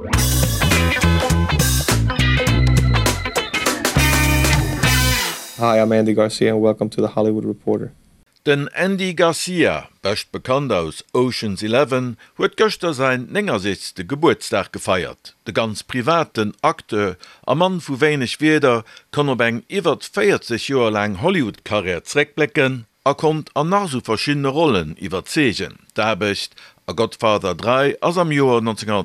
Hi, I'm Andy Garcia and welcome to the Hollywood Reporter. Den Andy Garcia, best bekannt aus Ocean's 11, huet gëchter sein 90. Geburtstag gefeiert. De ganz privaten Akteur, a Mann vu wenig Weder, kann op eng iwwer 40 Joer lang Hollywood-Karriere zreckblecken, kommt an nach so verschiedene Rollen iwwerzegen. D'Habecht a Godfather 3 ass am Joer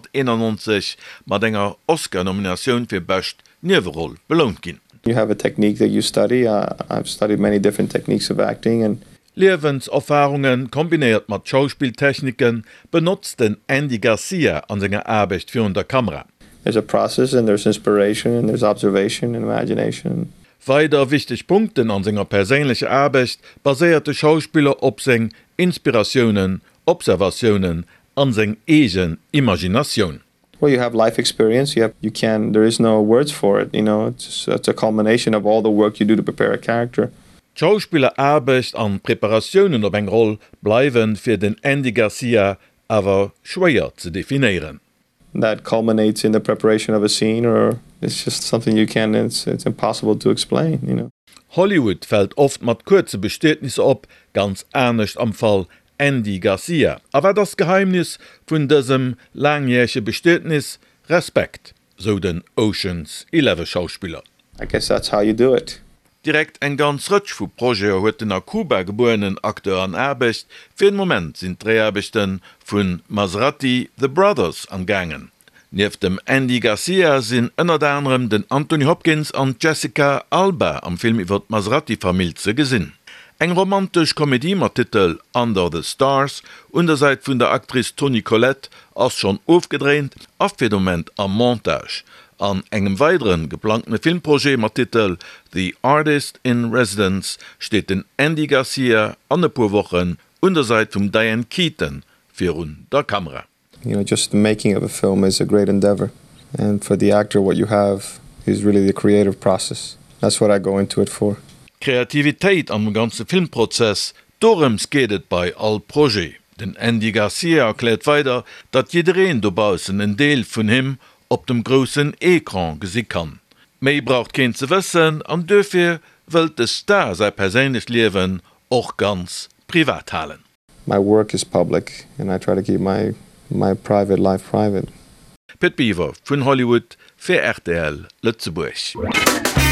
1991 mat enger Oscar-Nominatioun fir best Nieweroll belohnt ginn. You have a technique that you study. I've studied many different techniques of acting and Lebenserfahrungen kombiniert mat Schauspieltechniken benutzt den Andy Garcia an senger Arbecht für der Kamera. There's a process and there's inspiration and there's observation and imagination. Weiter wichtig Punkten an senger persönliche Arbecht basierte Schauspieler op seng Inspirationen, Observationen an seng egen Imagination. Well, you have life experience. There is no words for it. You know, it's a culmination of all the work you do to prepare a character. Schauspieler Arbecht an Präparationen op eng Roll bleiwen fir den Andy Garcia awer schwéier zu definieren. That culminates in the preparation of a scene, or it's just something it's impossible to explain, you know. Hollywood fällt oft mat kurze Bestätnisse op, ganz ernstcht am Fall Andy Garcia. Aber das Geheimnis vun diesem langjährige Bestätnis Respekt, so den Ocean's 11 Schauspieler. I guess that's how you do it. Direkt eng ganz Rëtsch vu Proje huet den a Kuba geborenen Akteur an Erbecht, fir den Moment sind Dreherbechten vun Maserati The Brothers angangen. Nief dem Andy Garcia sinn ënner anderem den Anthony Hopkins an Jessica Alba am Film iwwer Maserati-Familze gesinn. Eng romantisch Komödie mat Titel Under the Stars, unterseit vun der Aktrice Toni Collette ass schon aufgedreht, afirment am Montage. An engem weiteren geplankten Filmprojekt mat Titel The Artist in Residence steht den Andy Garcia an e paar Wochen unterseit vum Diane Keaton virun der Kamera. You know, just the making of a film is a great endeavor. And for the actor, what you have is really the creative process. That's what I go into it for. Kreativitéit am ganze Filmprozess, dorems gehtet bei all Projekt. Den Andy Garcia erklärt weiter, dat jidereen dobausen en Deel vun him op dem großen Ekran gesi kann. Mei braucht kein ze wissen, an dofir wëlt de Star sei persönlich Leben och ganz privat halen. My work is public and I try to keep my private life private. Pitt Beaver vun Hollywood fir RTL Lützeburg.